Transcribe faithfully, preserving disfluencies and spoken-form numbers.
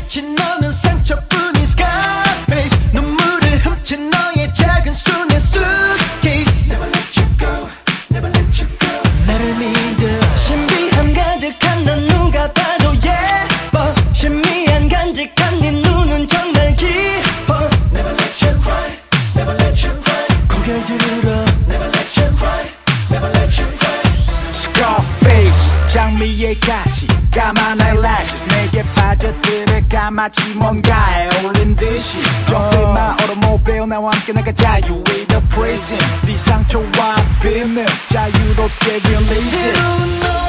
갇힌 너는 상처뿐인 Scarface 눈물을 훔친 너의 작은 손에 suitcase Never let you go, never let you go 나를 믿어 신비함 가득한 넌 누가 봐도 예뻐 신미한 간직한 네 눈은 정말 깊어 Never let you cry, never let you cry 고개 들어 Never let you cry, never let you cry Scarface 장미의 가시 까만 eyelashes 내게 빠져들어 까맣지 뭔가에 올린 듯이 Don't be my automobile 나와 함께 나가 자유의 the prison 네 상처와 비밀 자유롭게 release it